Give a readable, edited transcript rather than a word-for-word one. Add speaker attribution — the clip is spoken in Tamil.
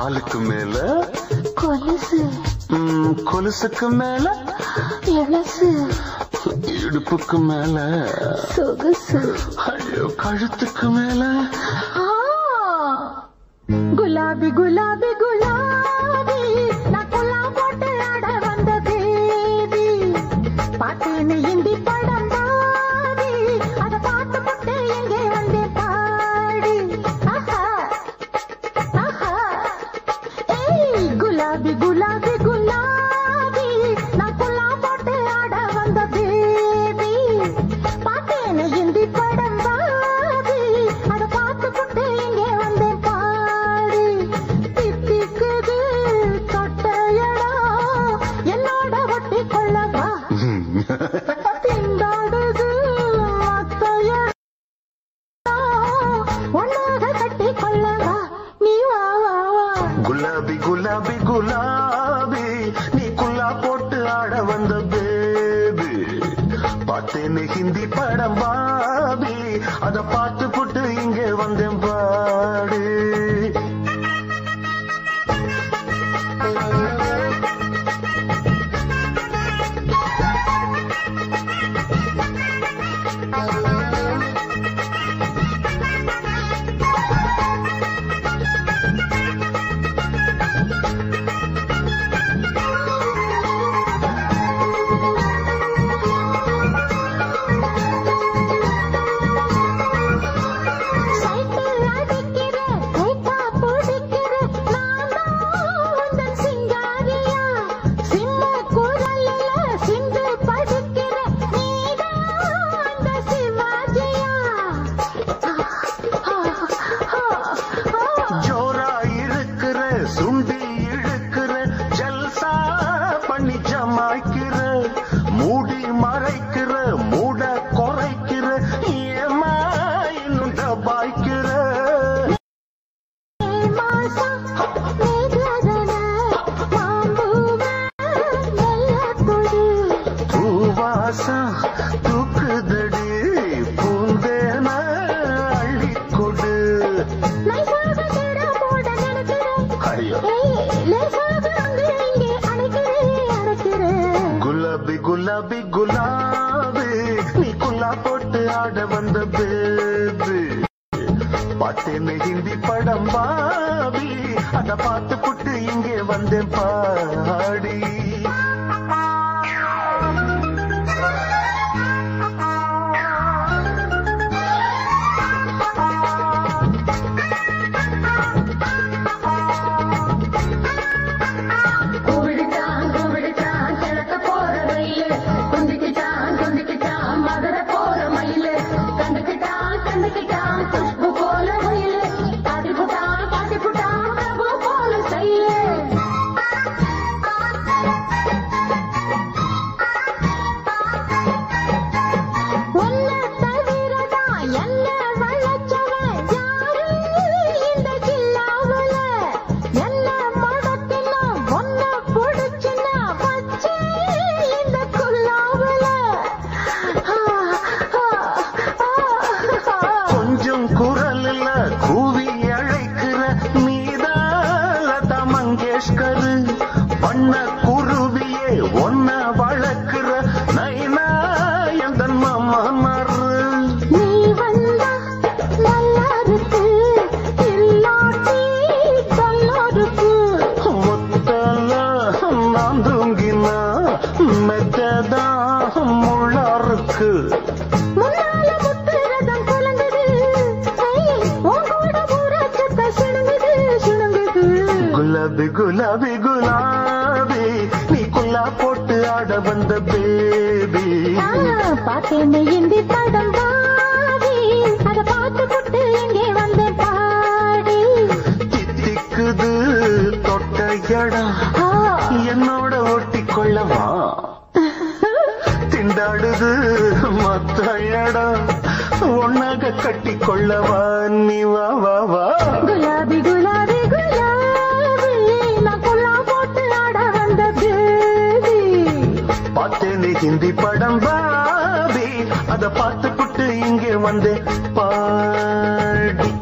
Speaker 1: காலுக்கு மேல
Speaker 2: கொலுசு,
Speaker 1: கொலுசுக்கு மேல
Speaker 2: எலசு,
Speaker 1: இடுப்புக்கு மேல
Speaker 2: சொகுசு,
Speaker 1: ஐயோ கழுத்துக்கு மேல
Speaker 2: குலாபி குலாபி குலாபி நான் கொல்லா போட்டு ஆட வந்த பேபி பாட்டுன்னு இந்தி படம் பாதி அதை பார்த்து போட்டு எங்கே வந்தே பாடி ஆஹா ஆஹா ஏய் குலாபி குலாபி குலாபி நான் கொல்லா போட்டு ஆட வந்த பேபி பாட்டுன்னு இந்தி படம் பாதி அதை பார்த்து போட்டு எங்கே வந்தே திண்டாடுது ஒன்னாக கட்டி கொள்ளவா நீ வா வா வா.
Speaker 1: குலாபி குலாபி குலாபி நீ குல்லா போட்டு ஆட வந்த பேபி பார்த்தேன்னு ஹிந்தி படம் பாபி அத பார்த்து புட்டு இங்கே வந்தேன் பாடு. சுண்டி இழுக்கிற ஜல்சா பண்ணி ஜமாய்க்கிற மூடி மறைக்கிற மூட குறைக்கிற ஏமா இன்னும் டபாய்க்கிற பூவாசா தூக்குதடி பூந்தேன அள்ளிக்கொடு. குலாபி குலாபி குலாபி நீ குல்லா போட்டு ஆட வந்த பேபி பார்த்தேன்னு ஹிந்தி படம் பாபி அத பார்த்து புட்டு இங்கே வந்தேன் பாடி. கூவி அழைக்கிற நீதாலதா மங்கேஷ்கர் பண்ண குருவியே ஒன்ன வளர்க்கிற நைனா எந்த மாமனார்.
Speaker 2: நீ வந்தா நல்லா இருக்கு இல்லாட்டி நல்லா இருக்கு
Speaker 1: ஒத்தல நான் தூங்கினா மெத்ததான் முள்ளா இருக்கு.
Speaker 2: முன்னால முத்துரதம் குழந்தது
Speaker 1: குலாபி குலாபி குலாபி நீ குல்லா போட்டு ஆட வந்த பேபி
Speaker 2: பார்த்தேன்னு இந்தி படம் பாதி அத பார்த்து போட்டு இங்கே வந்த பாடி.
Speaker 1: தித்திக்குது தொட்ட இடம் என்னோட ஒட்டி கொள்ளவா திண்டாடுது மத்த இடம் ஒன்னாக கட்டி கொள்ளவா நீ வா வா வா.
Speaker 2: குலாபி குலாபி குலாபி நான் கொல்லா போட்டு ஆட வந்த பேபி
Speaker 1: பார்த்தேன்னு ஹிந்தி படம் பாபி அத பார்த்து புட்டு இங்கே வந்து பாடி.